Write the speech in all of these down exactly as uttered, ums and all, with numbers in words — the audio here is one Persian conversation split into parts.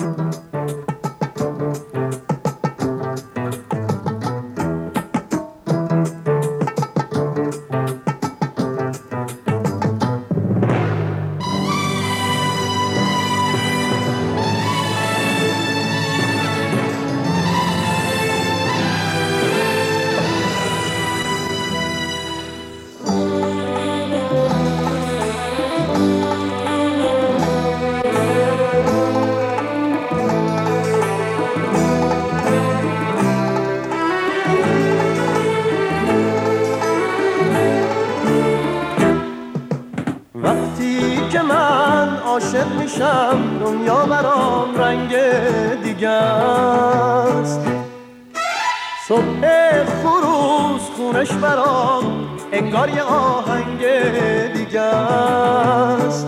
عاشق میشم دنیا برام رنگ دیگه است. صبح خروس خونش برام انگار یه آهنگ دیگه است.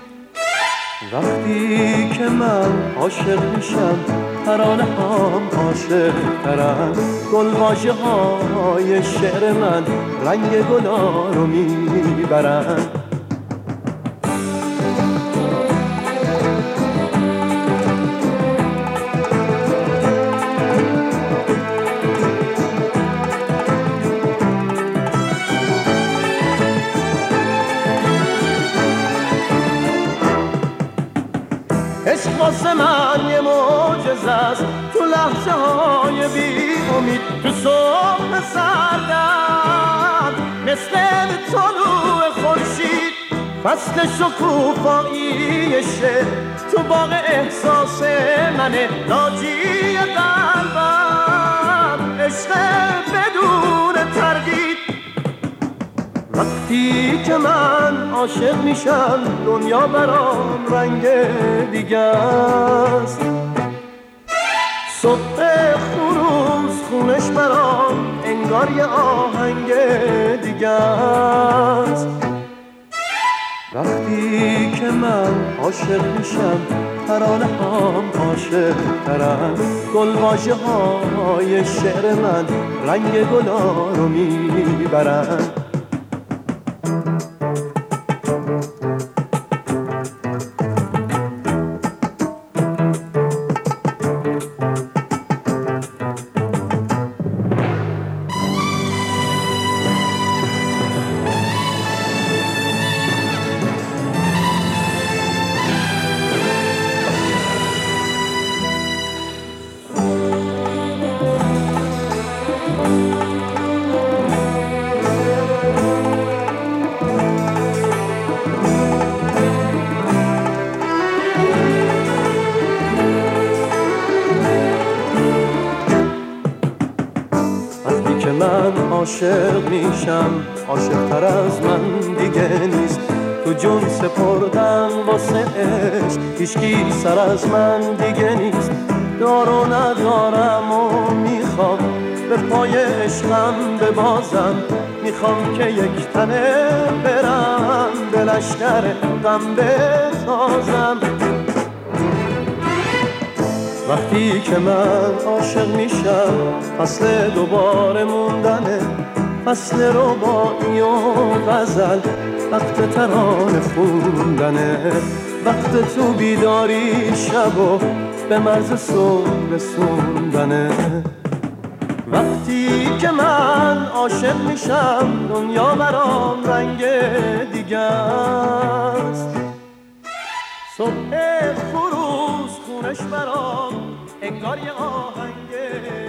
وقتی که من عاشق میشم ترانه هم عاشق ترم، گلواژه های شعر من رنگ گلا رو میبرن. عشق واسه من یه معجزه است، تو لحظه های بی امید، تو صبح سردم مثل طلوع خورشید، فصل شکوفایی شعر تو باغ احساس منه، ناجی قلبم عشق بدون تردید. وقتی که من عاشق میشم دنیا برام رنگ دیگه است. صبح خروس خونش برام انگار یه آهنگ دیگه است. وقتی که من عاشق میشم ترانه هم عاشق ترم، گلواژه های شعر من رنگ گلا رو میبرن. من عاشق میشم عاشق تر از من دیگه نیست، تو جون سپردم واسه عشق هیچکی سر از من دیگه نیست. دارو ندارم و میخوام به پای عشقم ببازم، میخوام که یک تنه برم به لشکر غم بتازم. وقتی که من عاشق میشم فصل دوباره موندنه، فصل رباعی و غزل، وقت ترانه خوندنه، وقت تو بیداری شب و به مرز صبح رسوندنه. وقتی که من عاشق میشم دنیا برام رنگ دیگه است. صبح خروس خونش برام انگار یه آهنگ